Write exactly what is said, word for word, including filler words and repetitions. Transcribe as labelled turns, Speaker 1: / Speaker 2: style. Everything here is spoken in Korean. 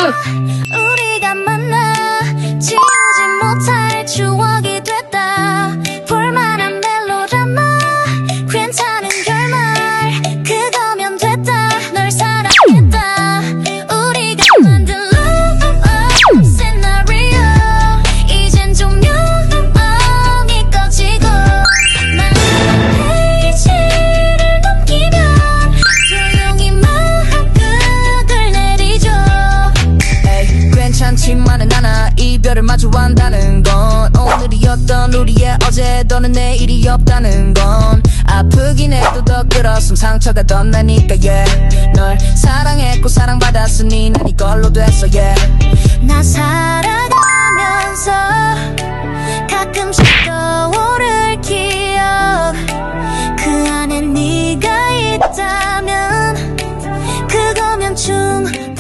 Speaker 1: 우리가 만나 지우지 못할 추억이 됐다. 볼만한 멜로드라마 괜찮은 결말 그거면 됐다. 널 사랑했다. 우리가 만든 love 시나리오 이젠 조명이 꺼지고 말린 페이지를 넘기면 조용히 마음극을 내리죠. 에이, 괜찮지만은 않아. 이별을 마주한다는 건 오늘이었던 우리의 어제 더는 내일이 없다는 건 아프긴 해도 더 끌었음 상처가 더 나니까 yeah. 널 사랑했고 사랑받았으니 난 이걸로 됐어 yeah. 나 살아가면서 가끔씩 떠오를 기억 그 안에 네가 있다면 그거면 충분해.